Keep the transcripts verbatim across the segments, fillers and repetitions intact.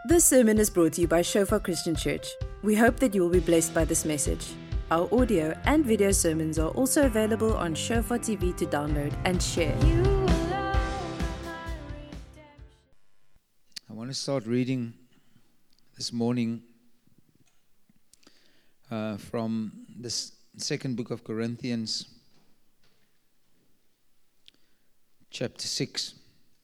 This sermon is brought to you by Shofar Christian Church. We hope that you will be blessed by this message. Our audio and video sermons are also available on Shofar T V to download and share. I want to start reading this morning uh, from the second book of Corinthians, chapter six.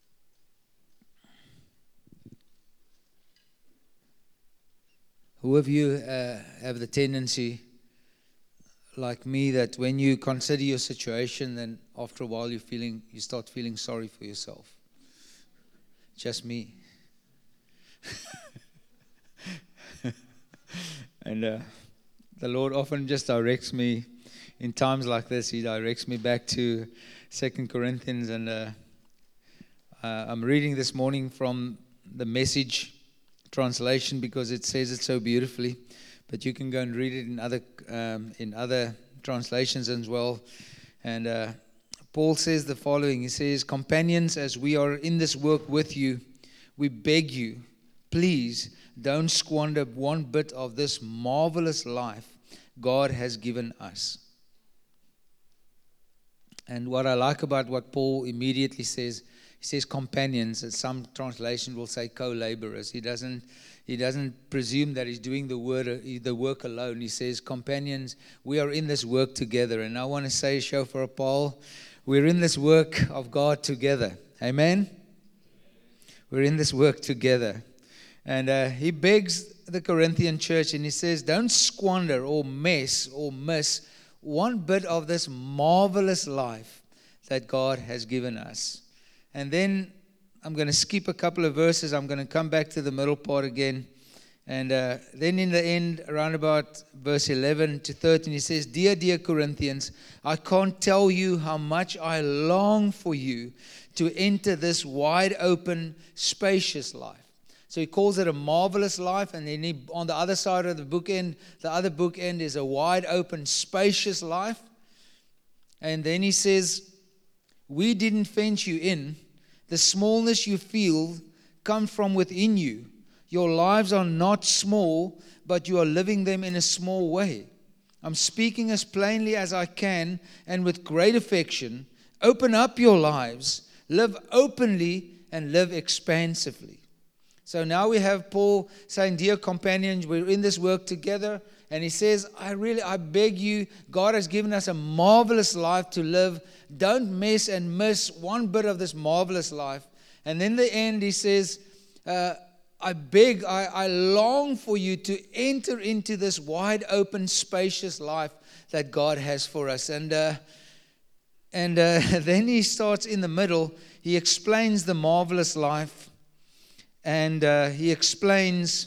Who of you uh, have the tendency, like me, that when you consider your situation, then after a while you feeling you start feeling sorry for yourself? Just me. and uh, the Lord often just directs me in times like this. He directs me back to Second Corinthians, and uh, uh, I'm reading this morning from the Message translation because it says it so beautifully, but you can go and read it in other um, in other translations as well. And uh, Paul says the following. He says, "Companions, as we are in this work with you, we beg you, please don't squander one bit of this marvelous life God has given us." And what I like about what Paul immediately says, he says companions, and some translation will say co-laborers. He doesn't he doesn't presume that he's doing the word the work alone. He says, companions, we are in this work together. And I want to say, Shofar Paul, we're in this work of God together. Amen? We're in this work together. And uh, he begs the Corinthian church, and he says, don't squander or mess or miss one bit of this marvelous life that God has given us. And then I'm going to skip a couple of verses. I'm going to come back to the middle part again. And uh, then in the end, around about verse eleven to thirteen, he says, Dear, dear Corinthians, I can't tell you how much I long for you to enter this wide open, spacious life. So he calls it a marvelous life. And then he, on the other side of the bookend, the other bookend is a wide open, spacious life. And then he says, we didn't fence you in. The smallness you feel comes from within you. Your lives are not small, but you are living them in a small way. I'm speaking as plainly as I can and with great affection. Open up your lives, live openly, and live expansively. So now we have Paul saying, dear companions, we're in this work together. And he says, I really, I beg you, God has given us a marvelous life to live. Don't mess and miss one bit of this marvelous life. And then the end, he says, uh, I beg, I, I long for you to enter into this wide open, spacious life that God has for us. And uh, and uh, then he starts in the middle. He explains the marvelous life. And uh, he explains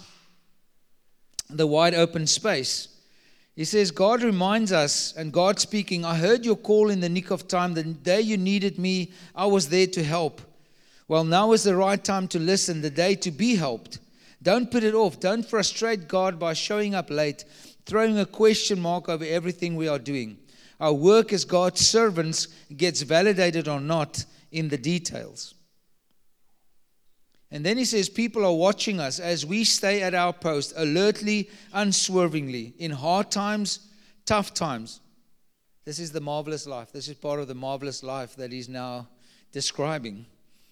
the wide open space. He says, God reminds us, and God speaking, I heard your call in the nick of time. The day you needed me, I was there to help. Well, now is the right time to listen, the day to be helped. Don't put it off. Don't frustrate God by showing up late, throwing a question mark over everything we are doing. Our work as God's servants gets validated or not in the details. And then he says, people are watching us as we stay at our post, alertly, unswervingly, in hard times, tough times. This is the marvelous life. This is part of the marvelous life that he's now describing.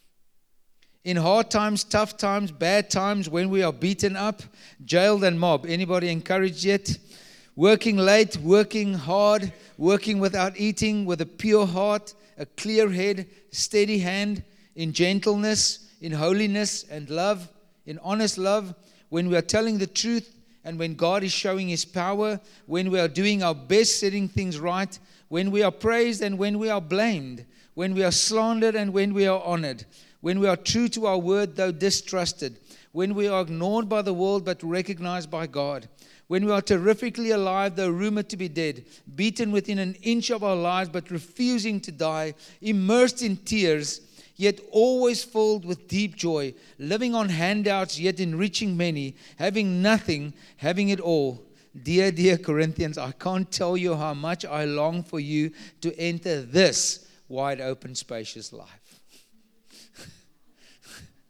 In hard times, tough times, bad times, when we are beaten up, jailed and mobbed. Anybody encouraged yet? Working late, working hard, working without eating, with a pure heart, a clear head, steady hand, in gentleness, in holiness and love, in honest love, when we are telling the truth and when God is showing His power, when we are doing our best, setting things right, when we are praised and when we are blamed, when we are slandered and when we are honored, when we are true to our word though distrusted, when we are ignored by the world but recognized by God, when we are terrifically alive though rumored to be dead, beaten within an inch of our lives but refusing to die, immersed in tears, yet always filled with deep joy, living on handouts, yet enriching many, having nothing, having it all. Dear, dear Corinthians, I can't tell you how much I long for you to enter this wide open, spacious life.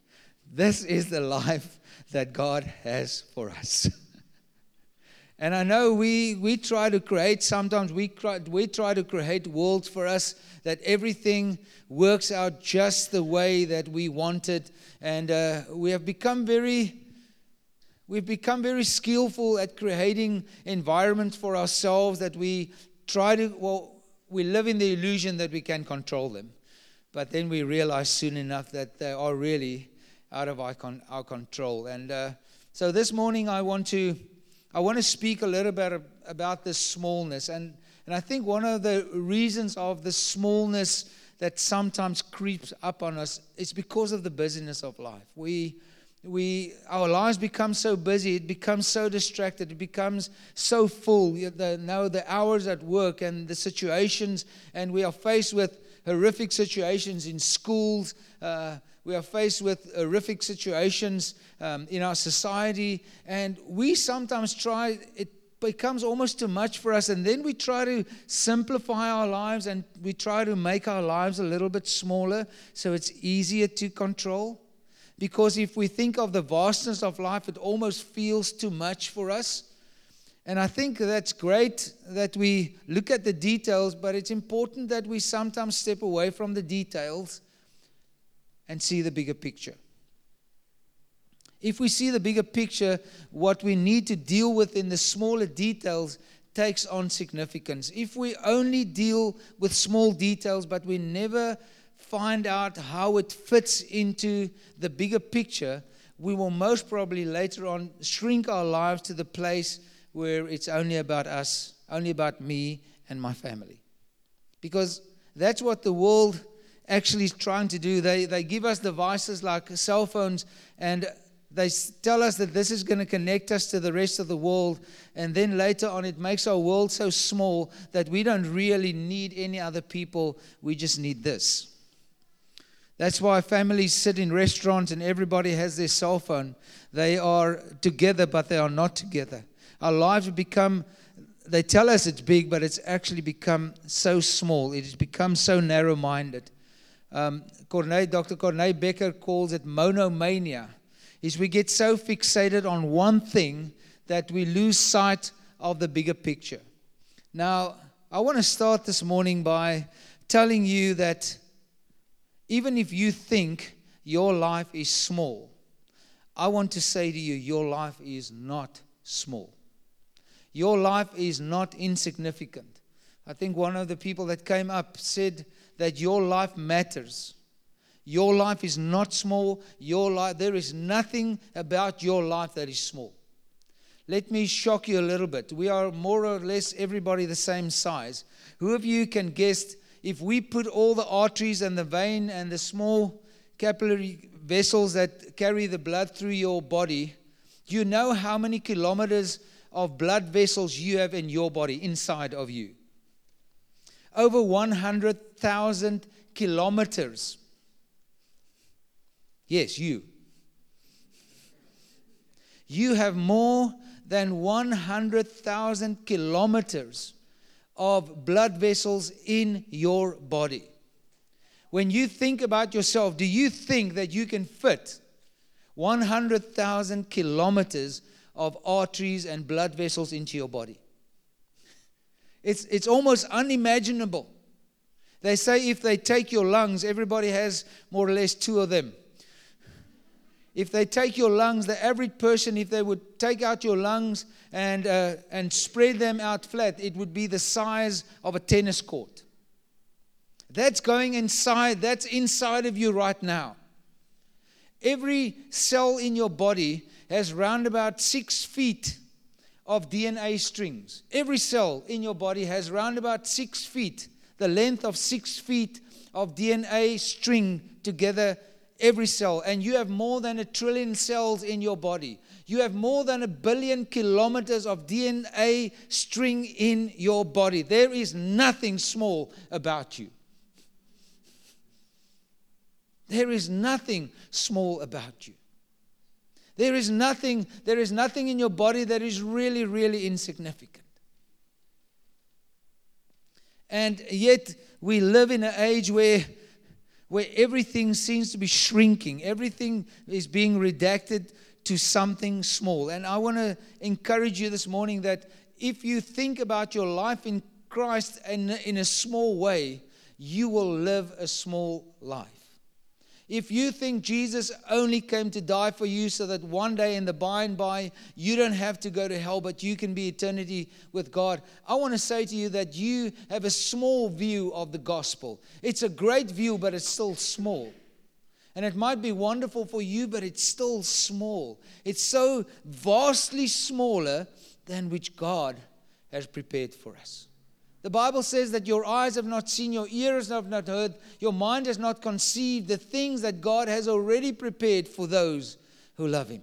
This is the life that God has for us. And I know we, we try to create, sometimes we try, we try to create worlds for us that everything works out just the way that we want it. And uh, we have become very, we've become very skillful at creating environments for ourselves that we try to, well, we live in the illusion that we can control them. But then we realize soon enough that they are really out of our, con- our control. And uh, so this morning I want to I want to speak a little bit about this smallness. And, and I think one of the reasons of the smallness that sometimes creeps up on us is because of the busyness of life. We, we, our lives become so busy, it becomes so distracted, it becomes so full. You know, the hours at work and the situations, and we are faced with horrific situations in schools. Uh, we are faced with horrific situations um, in our society, and we sometimes try, it becomes almost too much for us, and then we try to simplify our lives, and we try to make our lives a little bit smaller so it's easier to control. Because if we think of the vastness of life, it almost feels too much for us. And I think that's great that we look at the details, but it's important that we sometimes step away from the details and see the bigger picture. If we see the bigger picture, what we need to deal with in the smaller details takes on significance. If we only deal with small details, but we never find out how it fits into the bigger picture, we will most probably later on shrink our lives to the place where it's only about us, only about me and my family. Because that's what the world actually is trying to do. They they give us devices like cell phones, and they tell us that this is going to connect us to the rest of the world, and then later on it makes our world so small that we don't really need any other people, we just need this. That's why families sit in restaurants and everybody has their cell phone. They are together, but they are not together. Our lives have become, they tell us it's big, but it's actually become so small. It has become so narrow-minded. Um, Corné, Doctor Corné Becker calls it monomania. Is we get so fixated on one thing that we lose sight of the bigger picture. Now, I want to start this morning by telling you that even if you think your life is small, I want to say to you, your life is not small. Your life is not insignificant. I think one of the people that came up said that your life matters. Your life is not small. Your life, there is nothing about your life that is small. Let me shock you a little bit. We are more or less everybody the same size. Who of you can guess if we put all the arteries and the vein and the small capillary vessels that carry the blood through your body, do you know how many kilometers of blood vessels you have in your body, inside of you? Over one hundred thousand kilometers. Yes, you. You have more than one hundred thousand kilometers of blood vessels in your body. When you think about yourself, do you think that you can fit one hundred thousand kilometers of arteries and blood vessels into your body? It's, it's almost unimaginable. They say if they take your lungs, everybody has more or less two of them. If they take your lungs, the average person, if they would take out your lungs and uh, and spread them out flat, it would be the size of a tennis court. That's going inside, that's inside of you right now. Every cell in your body has round about six feet of D N A strings. Every cell in your body has round about six feet, the length of six feet of D N A string together, every cell. And you have more than a trillion cells in your body. You have more than a billion kilometers of D N A string in your body. There is nothing small about you. There is nothing small about you. There is nothing, there is nothing in your body that is really, really insignificant. And yet we live in an age where where everything seems to be shrinking. Everything is being redacted to something small. And I want to encourage you this morning that if you think about your life in Christ in, in a small way, you will live a small life. If you think Jesus only came to die for you so that one day in the by and by you don't have to go to hell, but you can be eternity with God, I want to say to you that you have a small view of the gospel. It's a great view, but it's still small. And it might be wonderful for you, but it's still small. It's so vastly smaller than which God has prepared for us. The Bible says that your eyes have not seen, your ears have not heard, your mind has not conceived the things that God has already prepared for those who love Him.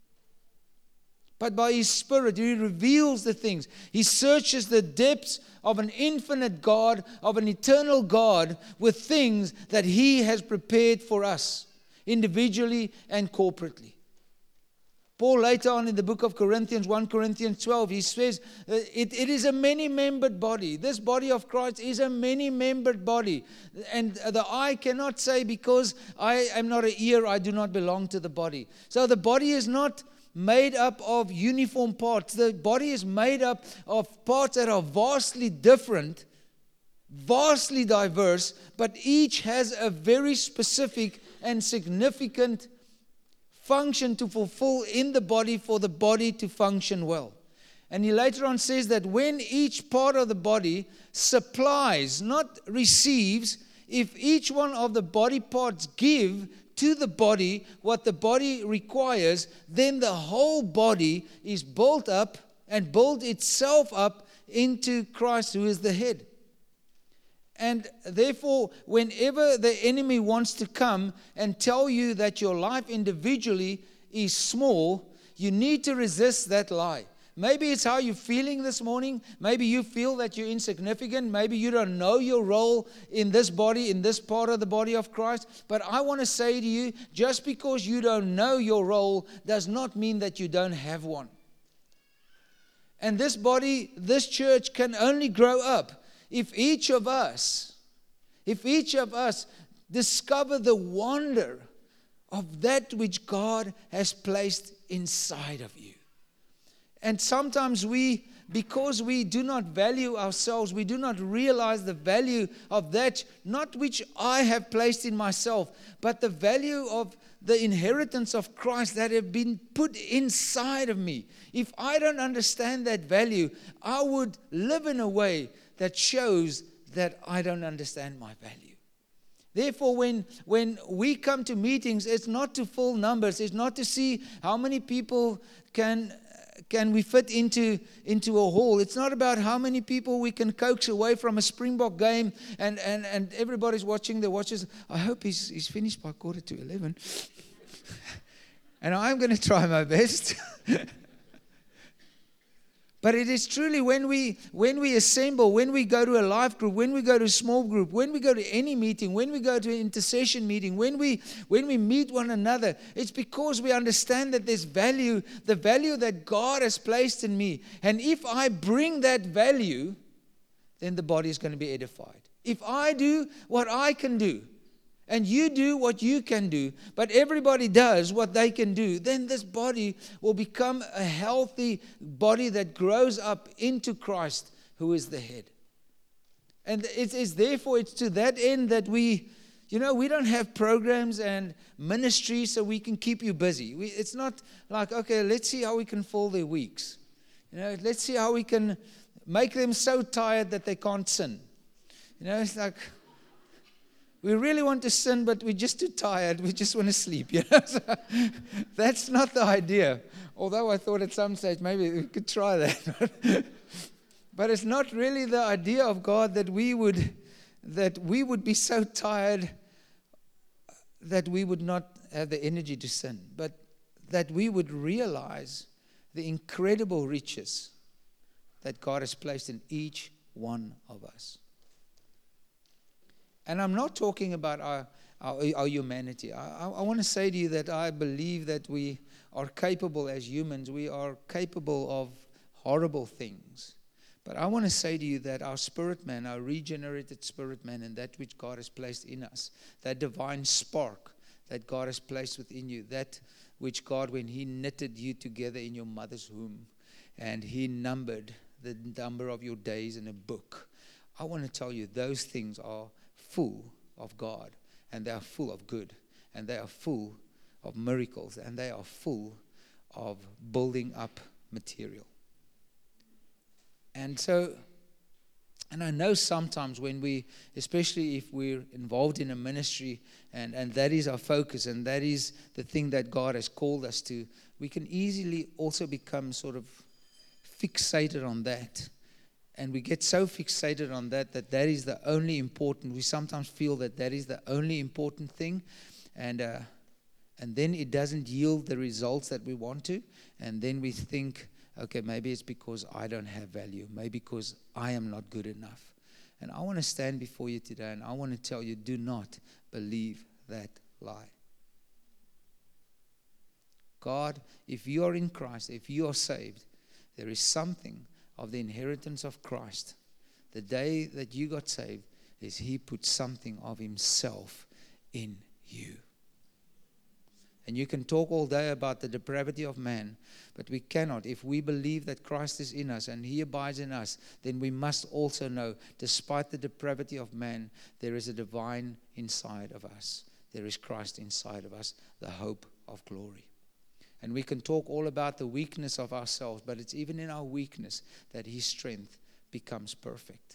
But by His Spirit, He reveals the things. He searches the depths of an infinite God, of an eternal God, with things that He has prepared for us, individually and corporately. Paul later on in the book of Corinthians, First Corinthians twelve, he says, it, it is a many-membered body. This body of Christ is a many-membered body. And the eye cannot say, because I am not an ear, I do not belong to the body. So the body is not made up of uniform parts. The body is made up of parts that are vastly different, vastly diverse, but each has a very specific and significant function to fulfill in the body for the body to function well. And he later on says that when each part of the body supplies, not receives, if each one of the body parts give to the body what the body requires, then the whole body is built up and built itself up into Christ, who is the head. And therefore, whenever the enemy wants to come and tell you that your life individually is small, you need to resist that lie. Maybe it's how you're feeling this morning. Maybe you feel that you're insignificant. Maybe you don't know your role in this body, in this part of the body of Christ. But I want to say to you, just because you don't know your role does not mean that you don't have one. And this body, this church can only grow up if each of us, if each of us discover the wonder of that which God has placed inside of you. And sometimes we, because we do not value ourselves, we do not realize the value of that, not which I have placed in myself, but the value of the inheritance of Christ that have been put inside of me. If I don't understand that value, I would live in a way that shows that I don't understand my value. Therefore, when, when we come to meetings, it's not to fill numbers. It's not to see how many people can can we fit into, into a hall. It's not about how many people we can coax away from a Springbok game and, and, and everybody's watching the watches. I hope he's, he's finished by quarter to eleven. And I'm going to try my best. But it is truly when we when we assemble, when we go to a life group, when we go to a small group, when we go to any meeting, when we go to an intercession meeting, when we when we meet one another, it's because we understand that there's value, the value that God has placed in me. And if I bring that value, then the body is going to be edified. If I do what I can do, and you do what you can do, but everybody does what they can do, then this body will become a healthy body that grows up into Christ, who is the head. And it's, it's therefore, it's to that end that we, you know, we don't have programs and ministry so we can keep you busy. We, it's not like, okay, let's see how we can fill their weeks. You know, let's see how we can make them so tired that they can't sin. You know, it's like, we really want to sin, but we're just too tired. We just want to sleep. You know? So that's not the idea. Although I thought at some stage maybe we could try that. But it's not really the idea of God that we would that we would be so tired that we would not have the energy to sin, but that we would realize the incredible riches that God has placed in each one of us. And I'm not talking about our, our, our humanity. I, I, I want to say to you that I believe that we are capable as humans. We are capable of horrible things. But I want to say to you that our spirit man, our regenerated spirit man, and that which God has placed in us, that divine spark that God has placed within you, that which God, when He knitted you together in your mother's womb, and He numbered the number of your days in a book, I want to tell you those things are full of God, and they are full of good, and they are full of miracles, and they are full of building up material. And so, and I know sometimes when we, especially if we're involved in a ministry, and, and that is our focus, and that is the thing that God has called us to, we can easily also become sort of fixated on that. And we get so fixated on that, that that is the only important, we sometimes feel that that is the only important thing. And uh, and then it doesn't yield the results that we want to. And then we think, okay, maybe it's because I don't have value. Maybe because I am not good enough. And I want to stand before you today and I want to tell you, do not believe that lie. God, if you are in Christ, if you are saved, there is something of the inheritance of Christ. The day that you got saved is He put something of Himself in you. And you can talk all day about the depravity of man, but we cannot. If we believe that Christ is in us and He abides in us, then we must also know, despite the depravity of man, there is a divine inside of us. There is Christ inside of us, the hope of glory. And we can talk all about the weakness of ourselves, but it's even in our weakness that His strength becomes perfect.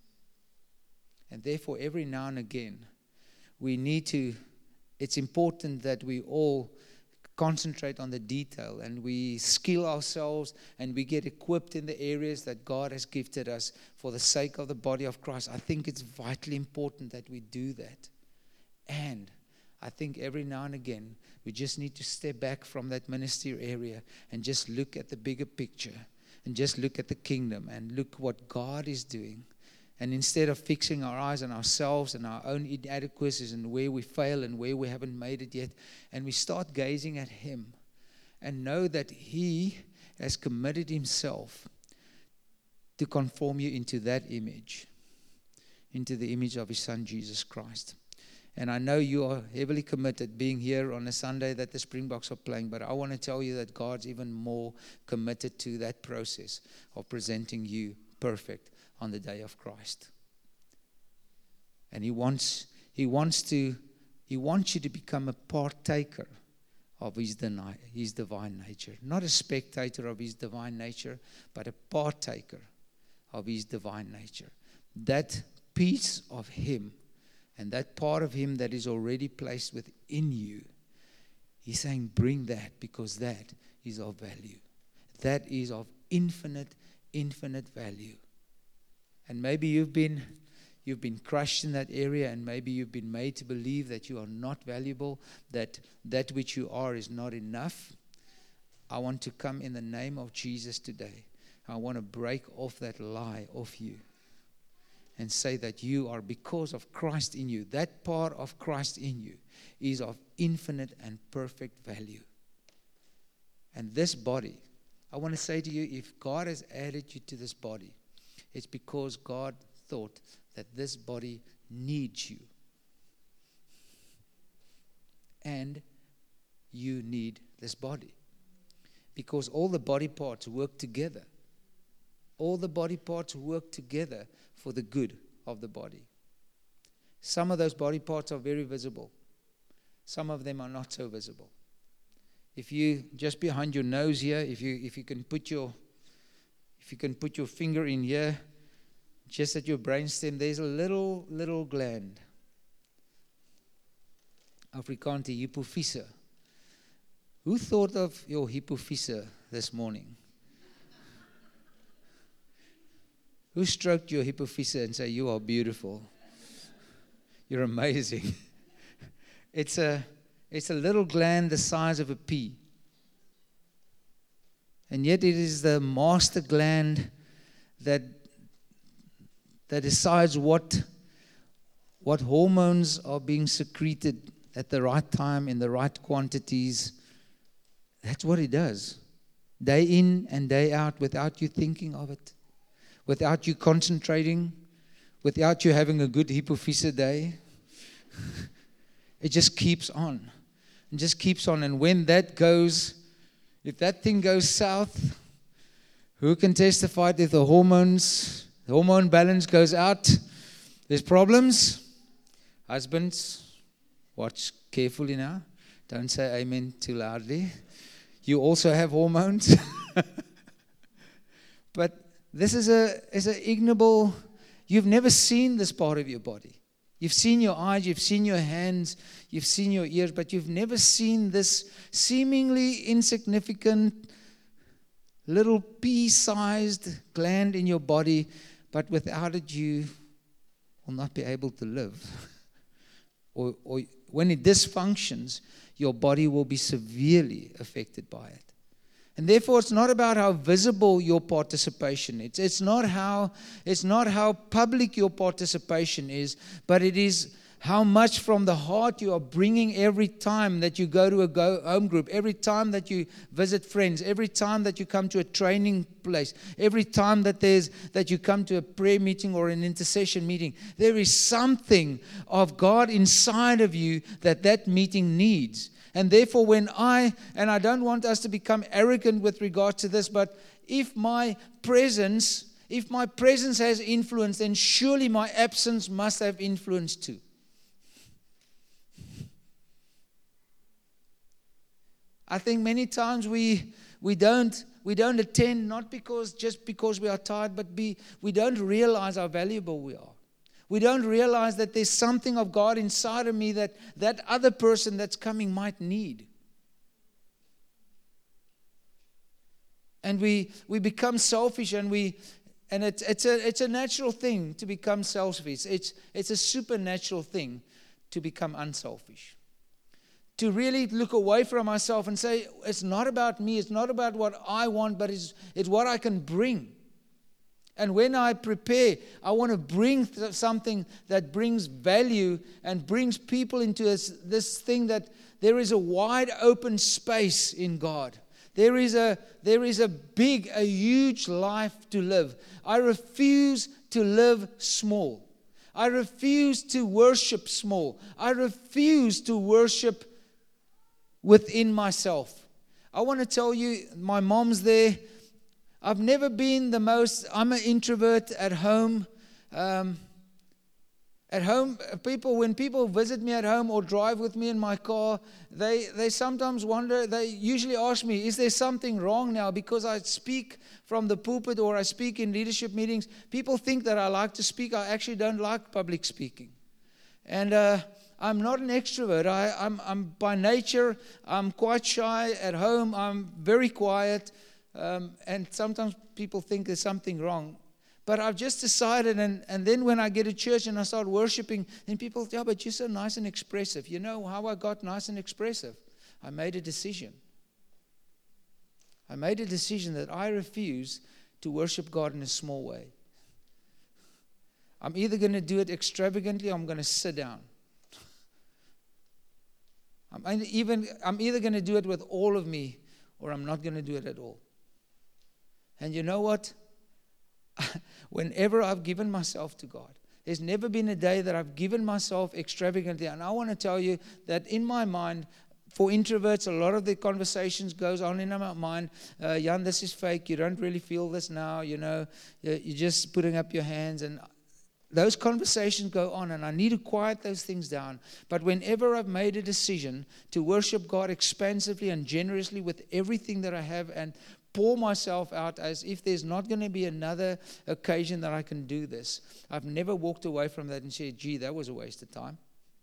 And therefore, every now and again, we need to, it's important that we all concentrate on the detail and we skill ourselves and we get equipped in the areas that God has gifted us for the sake of the body of Christ. I think it's vitally important that we do that. And I think every now and again, we just need to step back from that ministry area and just look at the bigger picture and just look at the kingdom and look what God is doing. And instead of fixing our eyes on ourselves and our own inadequacies and where we fail and where we haven't made it yet, and we start gazing at Him and know that He has committed Himself to conform you into that image, into the image of His Son, Jesus Christ. And I know you are heavily committed being here on a Sunday that the Springboks are playing, but I want to tell you that God's even more committed to that process of presenting you perfect on the day of Christ. And He wants He wants to He wants you to become a partaker of His, deni- his divine nature. Not a spectator of His divine nature, but a partaker of His divine nature. That piece of Him and that part of Him that is already placed within you, He's saying, bring that, because that is of value. That is of infinite, infinite value. And maybe you've been you've been crushed in that area, and maybe you've been made to believe that you are not valuable, that that which you are is not enough. I want to come in the name of Jesus today. I want to break off that lie off you and say that you are, because of Christ in you, that part of Christ in you is of infinite and perfect value. And this body, I want to say to you, if God has added you to this body, it's because God thought that this body needs you. And you need this body. Because all the body parts work together. All the body parts work together for the good of the body. Some of those body parts are very visible. Some of them are not so visible. If you, just behind your nose here, if you if you can put your if you can put your finger in here, just at your brainstem, there's a little little gland. Afrikaans, hypophyse. Who thought of your hypophyse this morning? Who stroked your hypophyse and said, you are beautiful? You're amazing. It's a, it's a little gland the size of a pea. And yet it is the master gland that, that decides what, what hormones are being secreted at the right time, in the right quantities. That's what it does. Day in and day out, without you thinking of it. without you concentrating, without you having a good hypophysa day. It just keeps on. It just keeps on. And when that goes, if that thing goes south, who can testify that if the hormones, the hormone balance goes out, there's problems? Husbands, watch carefully now. Don't say amen too loudly. You also have hormones. But this is a is an ignoble. You've never seen this part of your body. You've seen your eyes, you've seen your hands, you've seen your ears, but you've never seen this seemingly insignificant little pea-sized gland in your body, but without it you will not be able to live. or, or when it dysfunctions, your body will be severely affected by it. And therefore, it's not about how visible your participation is. It's not how, it's not how public your participation is, but it is how much from the heart you are bringing every time that you go to a go home group, every time that you visit friends, every time that you come to a training place, every time that there's that you come to a prayer meeting or an intercession meeting. There is something of God inside of you that that meeting needs. And therefore, when I, and I don't want us to become arrogant with regard to this, but if my presence, if my presence has influence, then surely my absence must have influence too. I think many times we we don't we don't attend not because just because we are tired, but be, we don't realize how valuable we are. We don't realize that there's something of God inside of me that that other person that's coming might need. And we we become selfish, and we and it's it's a it's a natural thing to become selfish. It's it's a supernatural thing to become unselfish. To really look away from myself and say, it's not about me, it's not about what I want, but it's it's what I can bring. And when I prepare, I want to bring th- something that brings value and brings people into this, this thing that there is a wide open space in God. There is a there is a big, a huge life to live. I refuse to live small. I refuse to worship small. I refuse to worship within myself. I want to tell you, my mom's there. I've never been the most, I'm an introvert at home. Um, at home, people, when people visit me at home or drive with me in my car, they, they sometimes wonder, they usually ask me, is there something wrong now? Because I speak from the pulpit or I speak in leadership meetings. People think that I like to speak. I actually don't like public speaking. And uh, I'm not an extrovert. I, I'm, I'm by nature, I'm quite shy at home. I'm very quiet. Um, and sometimes people think there's something wrong. But I've just decided, and, and then when I get to church and I start worshiping, then people say, yeah, but you're so nice and expressive. You know how I got nice and expressive? I made a decision. I made a decision that I refuse to worship God in a small way. I'm either going to do it extravagantly or I'm going to sit down. I'm, even, I'm either going to do it with all of me or I'm not going to do it at all. And you know what? Whenever I've given myself to God, there's never been a day that I've given myself extravagantly. And I want to tell you that in my mind, for introverts, a lot of the conversations goes on in my mind. Uh, Jan, this is fake. You don't really feel this now. You know, you're just putting up your hands. And those conversations go on, and I need to quiet those things down. But whenever I've made a decision to worship God expansively and generously with everything that I have and pour myself out as if there's not going to be another occasion that I can do this, I've never walked away from that and said, gee, that was a waste of time.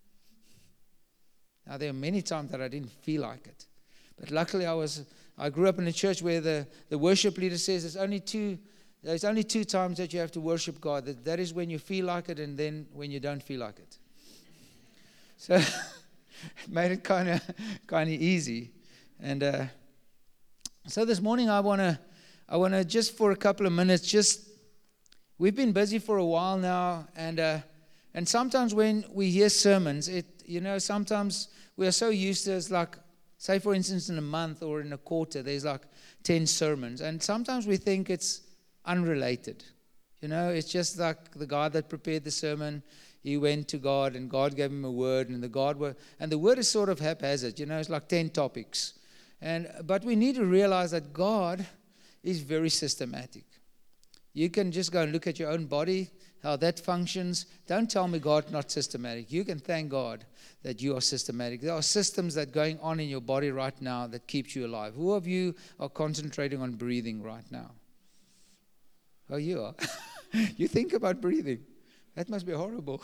Now, there are many times that I didn't feel like it. But luckily, I was I grew up in a church where the, the worship leader says there's only two there's only two times that you have to worship God. That, that is when you feel like it and then when you don't feel like it. So it made it kind of kind of easy. And uh, so this morning I wanna I wanna just for a couple of minutes just we've been busy for a while now, and uh, and sometimes when we hear sermons, it you know sometimes we are so used to it's like, say for instance in a month or in a quarter there's like ten sermons, and sometimes we think it's unrelated. You know, it's just like the guy that prepared the sermon. He went to God, and God gave him a word, and the God were, and the word is sort of haphazard. You know, it's like ten topics, and but we need to realize that God is very systematic. You can just go and look at your own body, how that functions. Don't tell me God not systematic. You can thank God that you are systematic. There are systems that are going on in your body right now that keeps you alive. Who of you are concentrating on breathing right now? Oh, you are. You think about breathing. That must be horrible.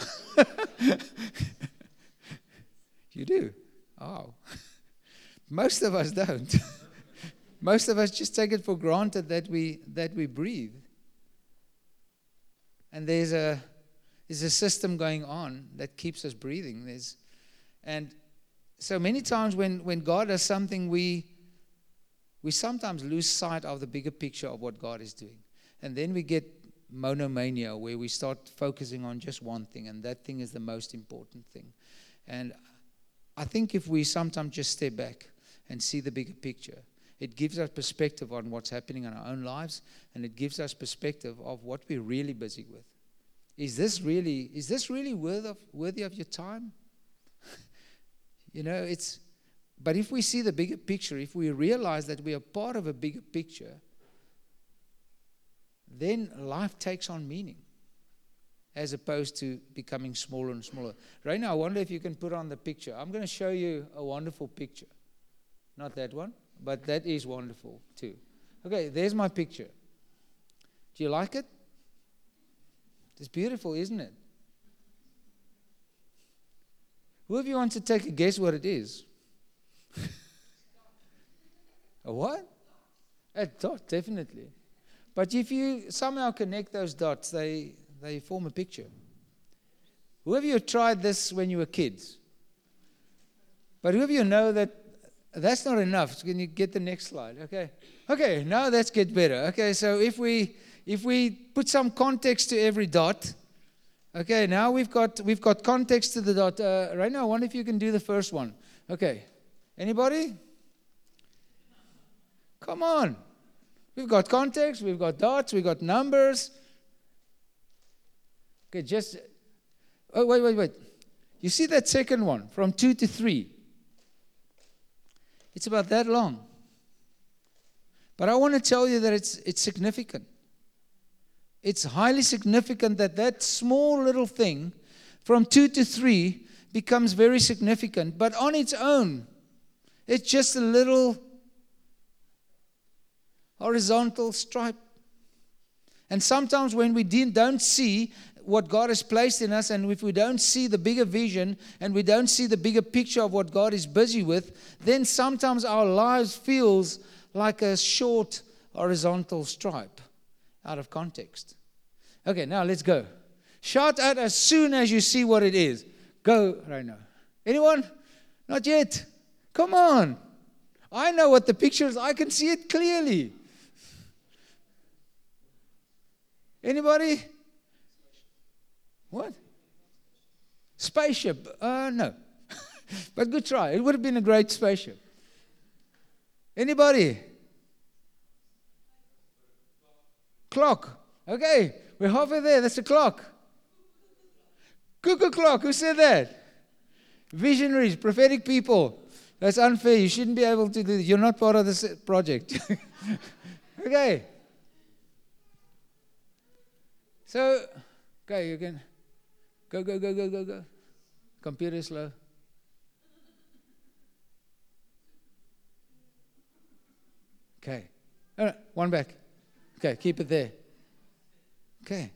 You do? Oh. Most of us don't. Most of us just take it for granted that we that we breathe. And there's a there's a system going on that keeps us breathing. There's and so many times when, when God does something, we we sometimes lose sight of the bigger picture of what God is doing. And then we get monomania, where we start focusing on just one thing, and that thing is the most important thing. And I think if we sometimes just step back and see the bigger picture, it gives us perspective on what's happening in our own lives, and it gives us perspective of what we're really busy with. Is this really, is this really worthy of, worthy of your time? You know, it's, but if we see the bigger picture, if we realize that we are part of a bigger picture, then life takes on meaning, as opposed to becoming smaller and smaller. Right now, I wonder if you can put on the picture. I'm going to show you a wonderful picture. Not that one, but that is wonderful too. Okay, there's my picture. Do you like it? It's beautiful, isn't it? Who of you wants to take a guess what it is? A what? A dot, definitely. But if you somehow connect those dots, they, they form a picture. Who of you tried this when you were kids? But who of you know that that's not enough? Can you get the next slide? Okay. Okay, now let's get better. Okay, so if we if we put some context to every dot, okay, now we've got we've got context to the dot. Uh, right now, I wonder if you can do the first one. Okay. Anybody? Come on. We've got context, we've got dots, we've got numbers. Okay, just, oh, wait, wait, wait. You see that second one, from two to three? It's about that long. But I want to tell you that it's it's significant. It's highly significant that that small little thing, from two to three, becomes very significant. But on its own, it's just a little horizontal stripe. And sometimes when we don't see what God has placed in us, and if we don't see the bigger vision, and we don't see the bigger picture of what God is busy with, then sometimes our lives feels like a short horizontal stripe out of context. Okay, now let's go. Shout out as soon as you see what it is. Go right now. Anyone? Not yet. Come on. I know what the picture is. I can see it clearly. Anybody? What? Spaceship? Uh, no. But good try. It would have been a great spaceship. Anybody? Clock. Okay, we're halfway there. That's a clock. Cuckoo clock. Who said that? Visionaries, prophetic people. That's unfair. You shouldn't be able to do that. You're not part of this project. Okay. So, okay, you can go, go, go, go, go, go. Computer slow. Okay. All right, one back. Okay, keep it there. Okay.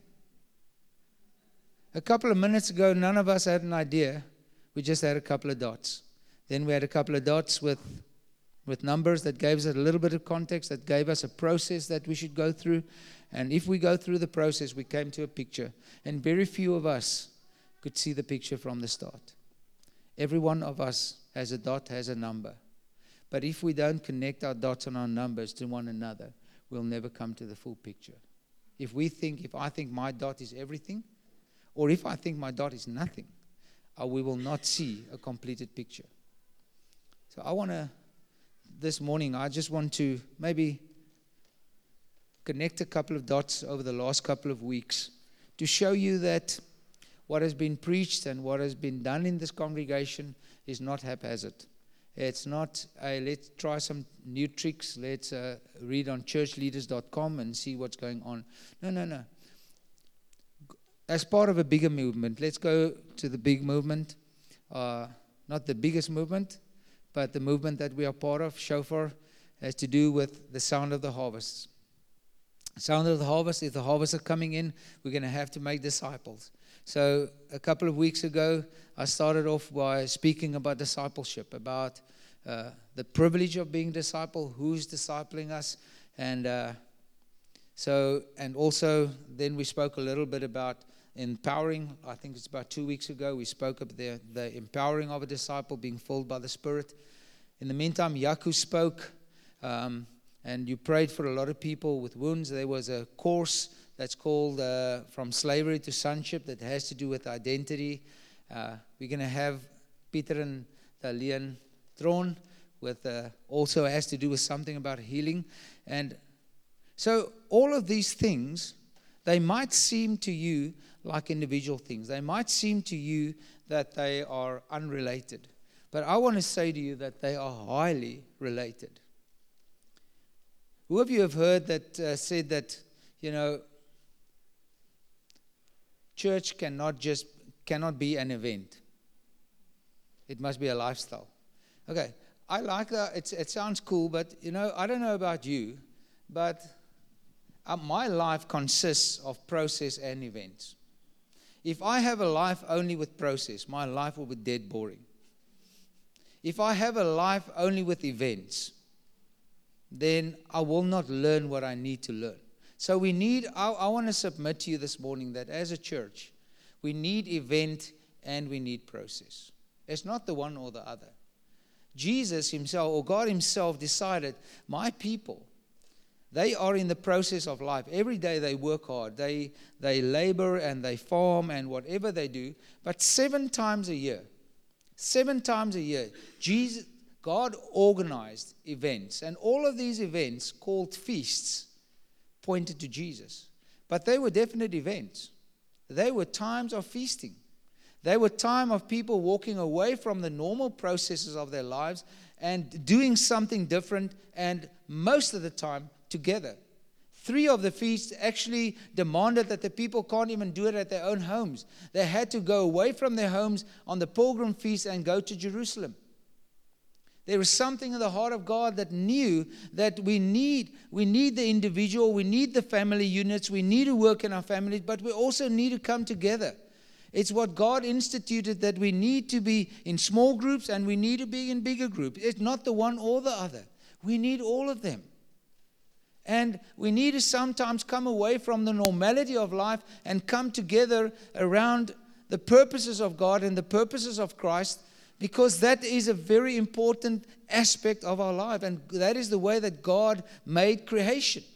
A couple of minutes ago, none of us had an idea. We just had a couple of dots. Then we had a couple of dots with, with numbers that gave us a little bit of context, that gave us a process that we should go through. And if we go through the process, we came to a picture. And very few of us could see the picture from the start. Every one of us has a dot, has a number. But if we don't connect our dots and our numbers to one another, we'll never come to the full picture. If we think, if I think my dot is everything, or if I think my dot is nothing, uh, we will not see a completed picture. So I want to, this morning, I just want to maybe connect a couple of dots over the last couple of weeks to show you that what has been preached and what has been done in this congregation is not haphazard. It's not, hey, let's try some new tricks. Let's uh, read on church leaders dot com and see what's going on. No, no, no. As part of a bigger movement, let's go to the big movement. Uh, not the biggest movement, but the movement that we are part of, Shofar, has to do with the sound of the harvest. Sound of the harvest, if the harvest are coming in, we're going to have to make disciples. So a couple of weeks ago, I started off by speaking about discipleship, about uh, the privilege of being a disciple, who's discipling us, and uh, so and also then we spoke a little bit about empowering. I think it's about two weeks ago we spoke about the, the empowering of a disciple, being filled by the Spirit. In the meantime, Yaku spoke, um, and you prayed for a lot of people with wounds. There was a course that's called uh, From Slavery to Sonship that has to do with identity. Uh, we're going to have Peter and Leon Thron with uh, also has to do with something about healing. And so all of these things, they might seem to you like individual things. They might seem to you that they are unrelated. But I want to say to you that they are highly related. Who of you have heard that uh, said that, you know, church cannot just cannot be an event. It must be a lifestyle. Okay, I like that. It's, it sounds cool, but you know, I don't know about you, but uh, my life consists of process and events. If I have a life only with process, my life will be dead boring. If I have a life only with events, then I will not learn what I need to learn. So we need, I, I want to submit to you this morning that as a church, we need event and we need process. It's not the one or the other. Jesus himself, or God himself, decided, my people, they are in the process of life. Every day they work hard. They, they labor and they farm and whatever they do. But seven times a year, seven times a year, Jesus, God organized events. And all of these events, called feasts, pointed to Jesus. But they were definite events. They were times of feasting. They were time of people walking away from the normal processes of their lives and doing something different, and most of the time together. Three of the feasts actually demanded that the people can't even do it at their own homes. They had to go away from their homes on the pilgrim feast and go to Jerusalem. There was something in the heart of God that knew that we need, we need the individual, we need the family units, we need to work in our families, but we also need to come together. It's what God instituted, that we need to be in small groups and we need to be in bigger groups. It's not the one or the other. We need all of them. And we need to sometimes come away from the normality of life and come together around the purposes of God and the purposes of Christ, because that is a very important aspect of our life. And that is the way that God made creation.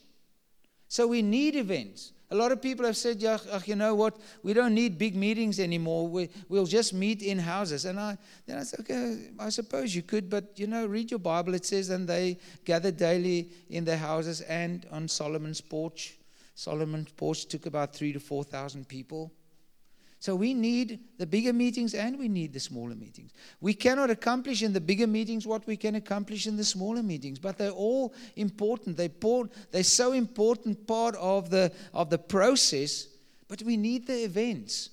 So we need events. A lot of people have said, yeah, you know what, we don't need big meetings anymore. We, we'll just meet in houses. And I, then I said, okay, I suppose you could, but, you know, read your Bible. It says, and they gathered daily in their houses and on Solomon's porch. Solomon's porch took about three to four thousand people. So we need the bigger meetings and we need the smaller meetings. We cannot accomplish in the bigger meetings what we can accomplish in the smaller meetings, but they're all important. They they're so important part of the of the process, but we need the events.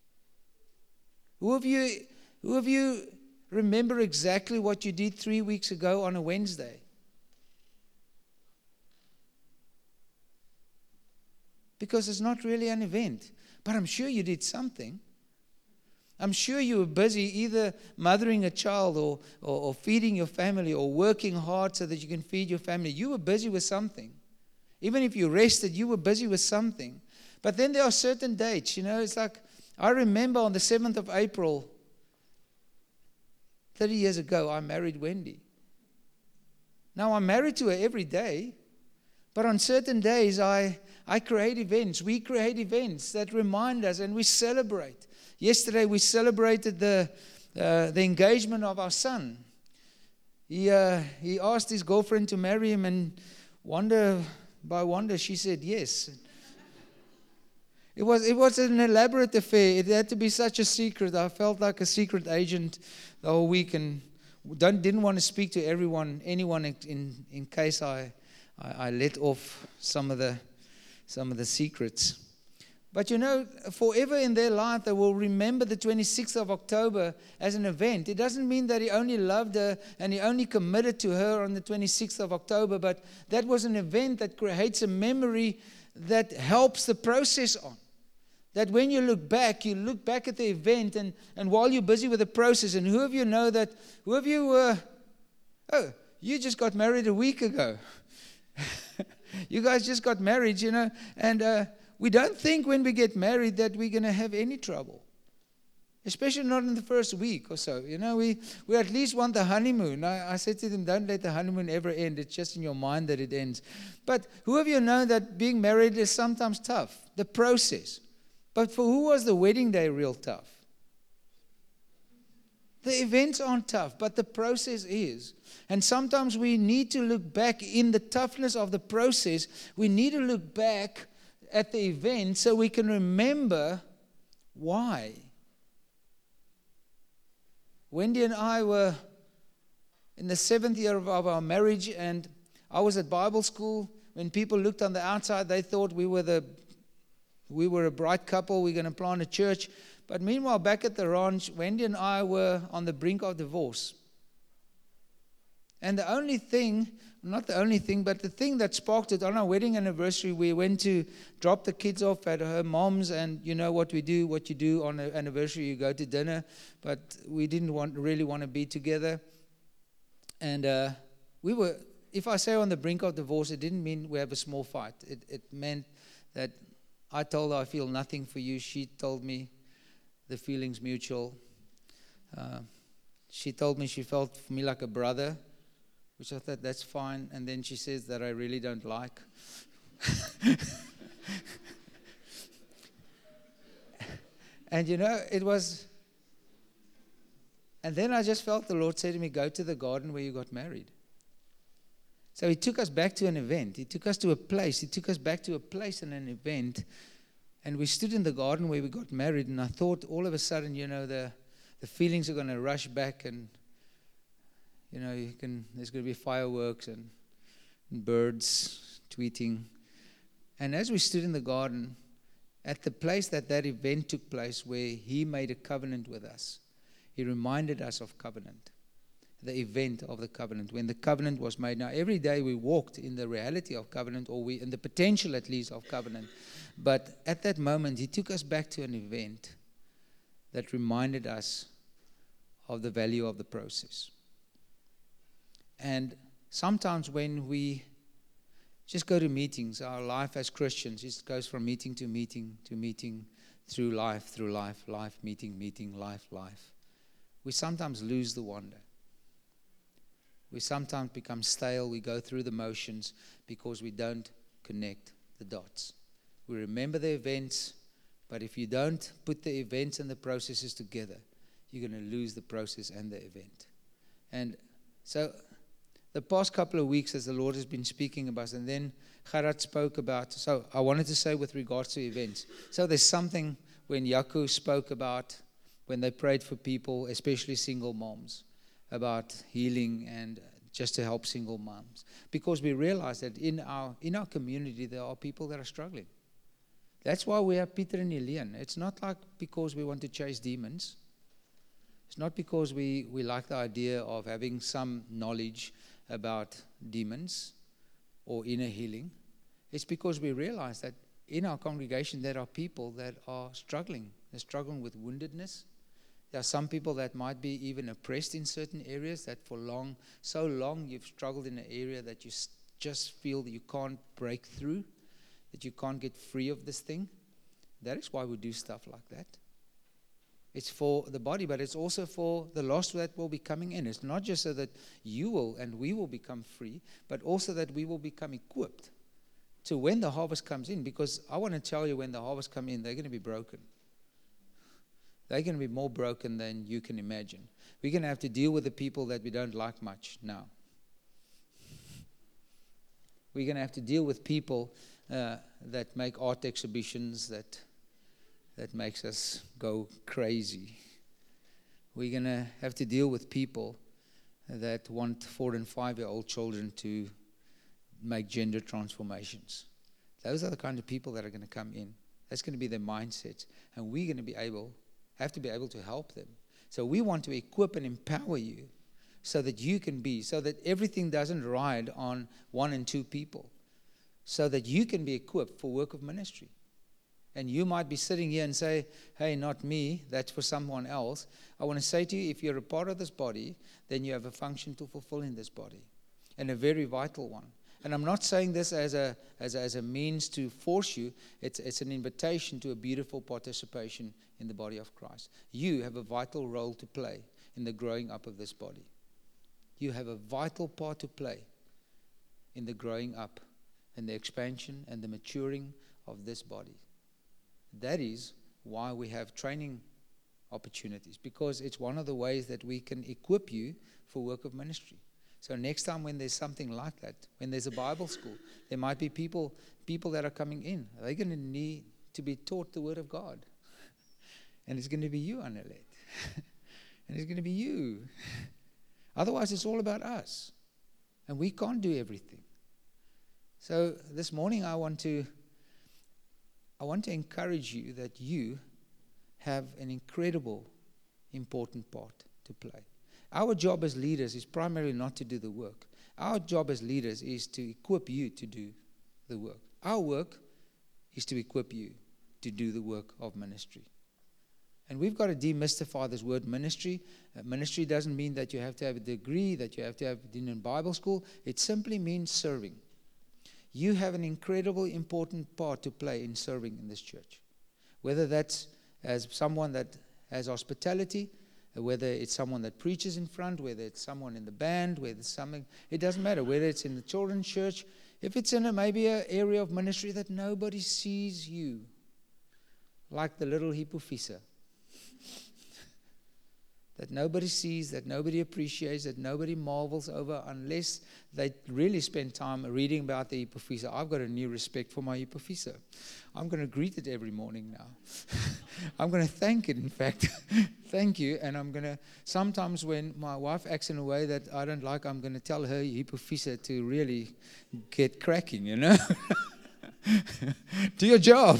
Who of you who of you remember exactly what you did three weeks ago on a Wednesday? Because it's not really an event. But I'm sure you did something. I'm sure you were busy either mothering a child or, or, or feeding your family or working hard so that you can feed your family. You were busy with something. Even if you rested, you were busy with something. But then there are certain dates. You know, it's like, I remember on the seventh of April, thirty years ago, I married Wendy. Now, I'm married to her every day. But on certain days, I... I create events. We create events that remind us and we celebrate. Yesterday we celebrated the uh, the engagement of our son. He uh, he asked his girlfriend to marry him, and wonder by Wanda? She said yes. It was it was an elaborate affair. It had to be such a secret. I felt like a secret agent the whole week, and don't, didn't want to speak to everyone, anyone, in in case I, I I let off some of the some of the secrets. But you know, forever in their life, they will remember the twenty-sixth of October as an event. It doesn't mean that he only loved her and he only committed to her on the twenty-sixth of October, but that was an event that creates a memory that helps the process on. That when you look back, you look back at the event, and, and while you're busy with the process, and who of you know that, who of you were, oh, you just got married a week ago. You guys just got married, you know, and uh, we don't think when we get married that we're going to have any trouble. Especially not in the first week or so. You know, we, we at least want the honeymoon. I, I said to them, don't let the honeymoon ever end. It's just in your mind that it ends. But who of you know that being married is sometimes tough? The process. But for who was the wedding day real tough? The events aren't tough, but the process is. And sometimes we need to look back in the toughness of the process. We need to look back at the event so we can remember why. Wendy and I were in the seventh year of our marriage, and I was at Bible school. When people looked on the outside, they thought we were the we were a bright couple. We're going to plant a church. But meanwhile, back at the ranch, Wendy and I were on the brink of divorce. And the only thing, not the only thing, but the thing that sparked it, on our wedding anniversary, we went to drop the kids off at her mom's, and you know what we do, what you do on an anniversary, you go to dinner, but we didn't want really want to be together. And uh, we were, if I say on the brink of divorce, it didn't mean we have a small fight. It, it meant that I told her I feel nothing for you. She told me the feeling's mutual. Uh, she told me she felt for me like a brother, which I thought that's fine. And then she says that I really don't like. And you know, it was, and then I just felt the Lord say to me, go to the garden where you got married. So he took us back to an event. He took us to a place. He took us back to a place and an event. And we stood in the garden where we got married. And I thought all of a sudden, you know, the, the feelings are going to rush back. And, you know, you can. There's going to be fireworks and, and birds tweeting. And as we stood in the garden, at the place that that event took place where he made a covenant with us, he reminded us of covenant. The event of the covenant, when the covenant was made. Now, every day we walked in the reality of covenant, or we in the potential at least of covenant. But at that moment, he took us back to an event that reminded us of the value of the process. And sometimes when we just go to meetings, our life as Christians just goes from meeting to meeting to meeting, through life, through life, life, meeting, meeting, life, life. We sometimes lose the wonder. We sometimes become stale. We go through the motions because we don't connect the dots. We remember the events, but if you don't put the events and the processes together, you're going to lose the process and the event. And so the past couple of weeks, as the Lord has been speaking about, and then Gerard spoke about, so I wanted to say with regards to events. So there's something when Yaku spoke about, when they prayed for people, especially single moms, about healing and just to help single moms. Because we realize that in our in our community, there are people that are struggling. That's why we have Peter and Elian. It's not like because we want to chase demons. It's not because we, we like the idea of having some knowledge about demons or inner healing. It's because we realize that in our congregation, there are people that are struggling. They're struggling with woundedness. There are some people that might be even oppressed in certain areas, that for long, so long you've struggled in an area that you just feel that you can't break through, that you can't get free of this thing. That is why we do stuff like that. It's for the body, but it's also for the lost that will be coming in. It's not just so that you will and we will become free, but also that we will become equipped to when the harvest comes in. Because I want to tell you, when the harvest comes in, they're going to be broken. They're going to be more broken than you can imagine. We're going to have to deal with the people that we don't like much now. We're going to have to deal with people uh, that make art exhibitions that that makes us go crazy. We're going to have to deal with people that want four and five-year-old children to make gender transformations. Those are the kind of people that are going to come in. That's going to be their mindsets. And we're going to be able, have to be able to help them. So we want to equip and empower you so that you can be, so that everything doesn't ride on one and two people, so that you can be equipped for work of ministry. And you might be sitting here and say, hey, not me, that's for someone else. I want to say to you, if you're a part of this body, then you have a function to fulfill in this body, and a very vital one. And I'm not saying this as a as a, as a means to force you. It's, it's an invitation to a beautiful participation in the body of Christ. You have a vital role to play in the growing up of this body. You have a vital part to play in the growing up and the expansion and the maturing of this body. That is why we have training opportunities, because it's one of the ways that we can equip you for work of ministry. So next time when there's something like that, when there's a Bible school, there might be people people that are coming in. They're going to need to be taught the Word of God. And it's going to be you, Annalette. And it's going to be you. Otherwise, it's all about us. And we can't do everything. So this morning I want to I want to encourage you that you have an incredible, important part to play. Our job as leaders is primarily not to do the work. Our job as leaders is to equip you to do the work. Our work is to equip you to do the work of ministry. And we've got to demystify this word ministry. Uh, ministry doesn't mean that you have to have a degree, that you have to have been in Bible school. It simply means serving. You have an incredibly important part to play in serving in this church. Whether that's as someone that has hospitality, whether it's someone that preaches in front, whether it's someone in the band, whether it's something, it doesn't matter. Whether it's in the children's church, if it's in a, maybe an area of ministry that nobody sees you, like the little hypophysa, that nobody sees, that nobody appreciates, that nobody marvels over unless they really spend time reading about the hypophysa. I've got a new respect for my hypophysa. I'm going to greet it every morning now. I'm going to thank it, in fact. Thank you. And I'm going to, sometimes when my wife acts in a way that I don't like, I'm going to tell her hypophysa to really get cracking, you know. Do your job.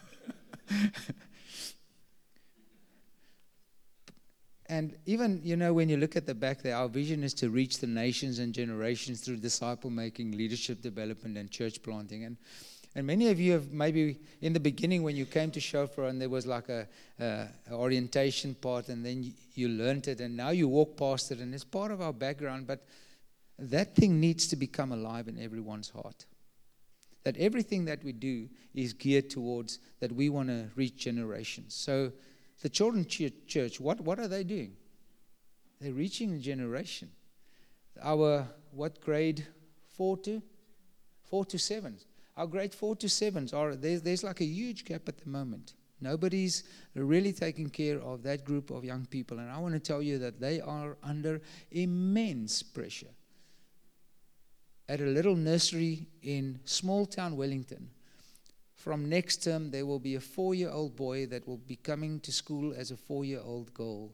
And even, you know, when you look at the back there, our vision is to reach the nations and generations through disciple-making, leadership development, and church planting. And and many of you have maybe in the beginning when you came to Shofar and there was like a, a orientation part, and then you, you learned it, and now you walk past it, and it's part of our background. But that thing needs to become alive in everyone's heart. That everything that we do is geared towards that we want to reach generations. So the children's church, what, what are they doing? They're reaching a generation. Our, what grade four to? Four to sevens. Our grade four to sevens are, there's, there's like a huge gap at the moment. Nobody's really taking care of that group of young people. And I want to tell you that they are under immense pressure. At a little nursery in small town Wellington, from next term, there will be a four-year-old boy that will be coming to school as a four-year-old girl.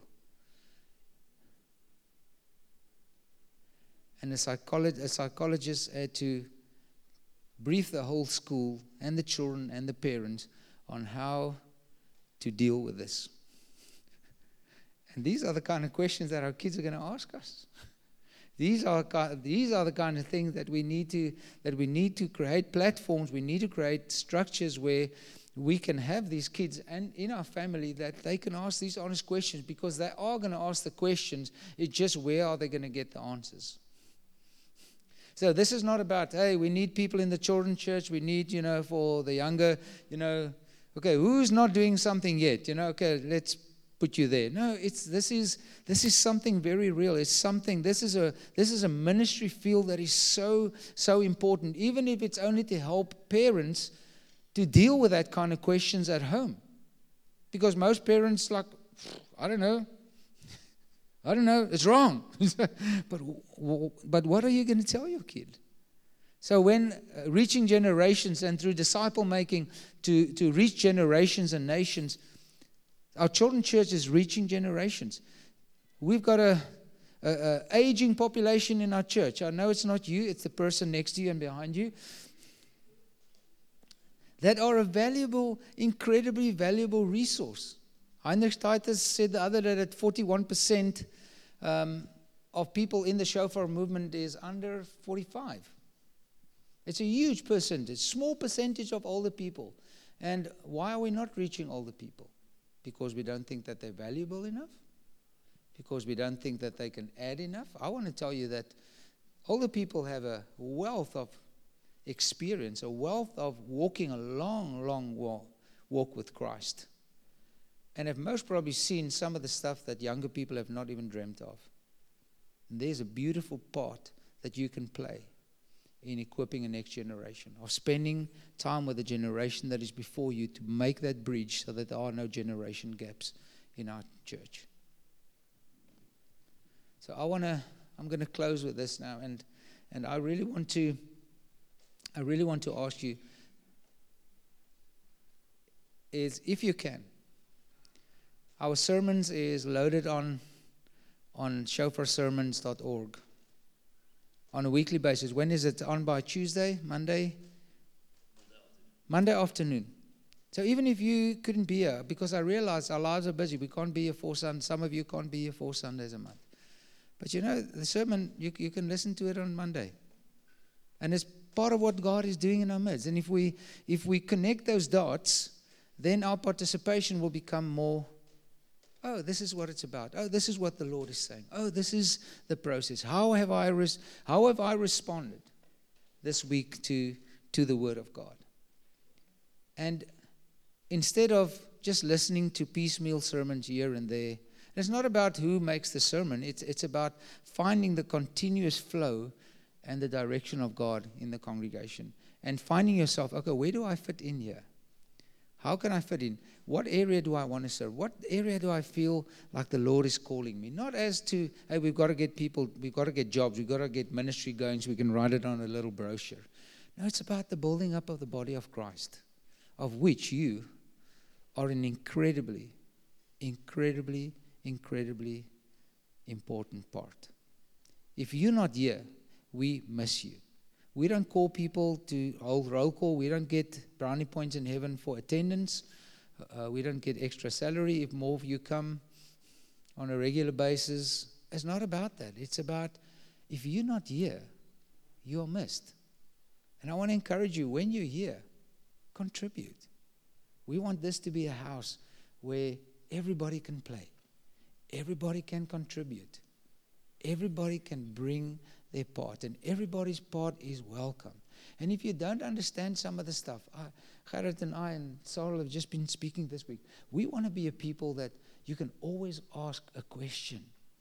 And a, psycholo- a psychologist had to brief the whole school and the children and the parents on how to deal with this. And these are the kind of questions that our kids are going to ask us. These are these are the kind of things that we need to that we need to create platforms. We need to create structures where we can have these kids and in our family that they can ask these honest questions, because they are going to ask the questions. It's just where are they going to get the answers? So this is not about, hey, we need people in the children's church. We need, you know, for the younger, you know, okay, who's not doing something yet? You know, okay, let's put you there. No, it's this is this is something very real. It's something. This is a this is a ministry field that is so so important. Even if it's only to help parents to deal with that kind of questions at home, because most parents like, I don't know, I don't know, it's wrong. but but what are you going to tell your kid? So when uh, reaching generations and through disciple making to, to reach generations and nations, our children's church is reaching generations. We've got a, a, a aging population in our church. I know it's not you, it's the person next to you and behind you. That are a valuable, incredibly valuable resource. Heinrich Titus said the other day that forty-one percent um, of people in the shofar movement is under forty-five. It's a huge percentage, small percentage of older people. And why are we not reaching older people? Because we don't think that they're valuable enough? Because we don't think that they can add enough? I want to tell you that older people have a wealth of experience, a wealth of walking a long, long walk, walk with Christ. And have most probably seen some of the stuff that younger people have not even dreamt of. And there's a beautiful part that you can play in equipping a next generation, of spending time with the generation that is before you to make that bridge so that there are no generation gaps in our church. So I want to, I'm going to close with this now, and and I really want to, I really want to ask you, is if you can, our sermons is loaded on on shofar sermons dot org. On a weekly basis. When is it on? By Tuesday, Monday? Monday afternoon. So even if you couldn't be here, because I realize our lives are busy, we can't be here four Sundays. Some of you can't be here four Sundays a month. But you know, the sermon, you, you can listen to it on Monday. And it's part of what God is doing in our midst. And if we if we connect those dots, then our participation will become more, oh, this is what it's about. Oh, this is what the Lord is saying. Oh, this is the process. How have I res- how have I responded this week to, to the Word of God? And instead of just listening to piecemeal sermons here and there, it's not about who makes the sermon. It's it's about finding the continuous flow and the direction of God in the congregation. And finding yourself, okay, where do I fit in here? How can I fit in? What area do I want to serve? What area do I feel like the Lord is calling me? Not as to, hey, we've got to get people, we've got to get jobs, we've got to get ministry going so we can write it on a little brochure. No, it's about the building up of the body of Christ, of which you are an incredibly, incredibly, incredibly important part. If you're not here, we miss you. We don't call people to hold roll call. We don't get brownie points in heaven for attendance. Uh, we don't get extra salary if more of you come on a regular basis. It's not about that. It's about if you're not here, you're missed. And I want to encourage you, when you're here, contribute. We want this to be a house where everybody can play. Everybody can contribute. Everybody can bring their part, and everybody's part is welcome. And if you don't understand some of the stuff, I, Gerrit and I and Sarah have just been speaking this week. We want to be a people that you can always ask a question.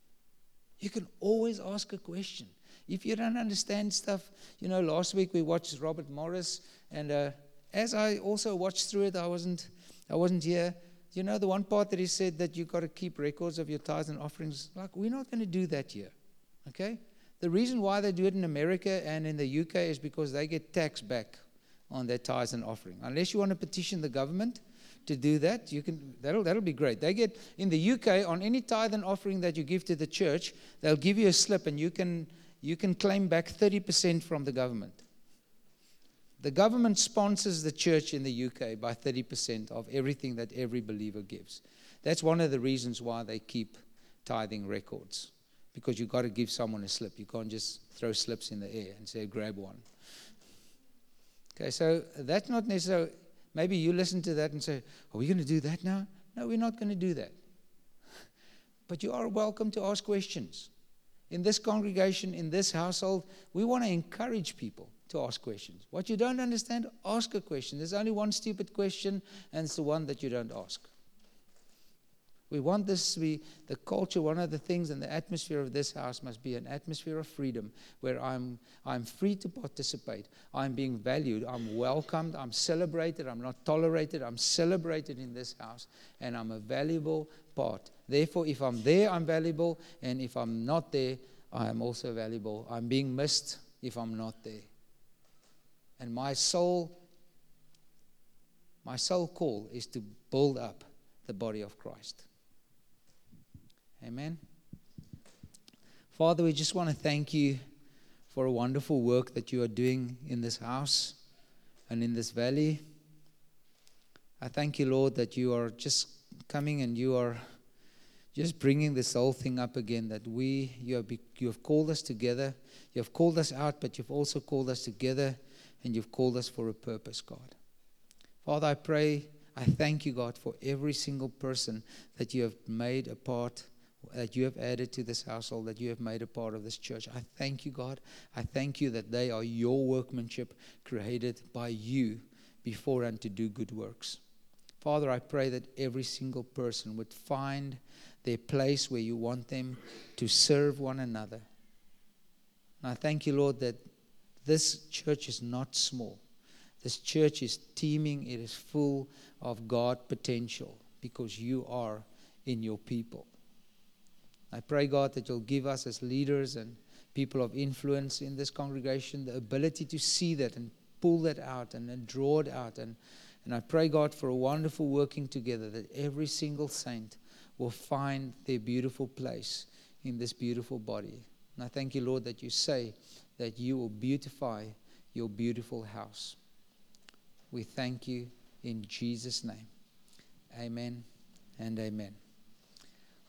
You can always ask a question. If you don't understand stuff, you know, last week we watched Robert Morris, and uh, as I also watched through it, I wasn't, I wasn't here. You know, the one part that he said that you got to keep records of your tithes and offerings. Like, we're not going to do that here, okay? The reason why they do it in America and in the U K is because they get tax back on their tithes and offering. Unless you want to petition the government to do that, you can. That'll that'll be great. They get in the U K on any tithe and offering that you give to the church, they'll give you a slip and you can you can claim back thirty percent from the government. The government sponsors the church in the U K by thirty percent of everything that every believer gives. That's one of the reasons why they keep tithing records. Because you've got to give someone a slip. You can't just throw slips in the air and say, grab one. Okay, so that's not necessarily, maybe you listen to that and say, are we going to do that now? No, we're not going to do that. But you are welcome to ask questions. In this congregation, in this household, we want to encourage people to ask questions. What you don't understand, ask a question. There's only one stupid question, and it's the one that you don't ask. We want this to be the culture. One of the things in the atmosphere of this house must be an atmosphere of freedom where I'm I'm free to participate. I'm being valued. I'm welcomed. I'm celebrated. I'm not tolerated. I'm celebrated in this house, and I'm a valuable part. Therefore, if I'm there, I'm valuable, and if I'm not there, I am also valuable. I'm being missed if I'm not there. And my soul, my sole call is to build up the body of Christ. Amen. Father, we just want to thank you for a wonderful work that you are doing in this house and in this valley. I thank you, Lord, that you are just coming and you are just bringing this whole thing up again, that we, you have, be, you have called us together. You have called us out, but you've also called us together, and you've called us for a purpose, God. Father, I pray, I thank you, God, for every single person that you have made a part, that you have added to this household, that you have made a part of this church. I thank you, God. I thank you that they are your workmanship, created by you beforehand to do good works. Father, I pray that every single person would find their place where you want them to serve one another. And I thank you, Lord, that this church is not small. This church is teeming. It is full of God potential because you are in your people. I pray, God, that you'll give us as leaders and people of influence in this congregation the ability to see that and pull that out and, and draw it out. And, and I pray, God, for a wonderful working together, that every single saint will find their beautiful place in this beautiful body. And I thank you, Lord, that you say that you will beautify your beautiful house. We thank you in Jesus' name. Amen and amen.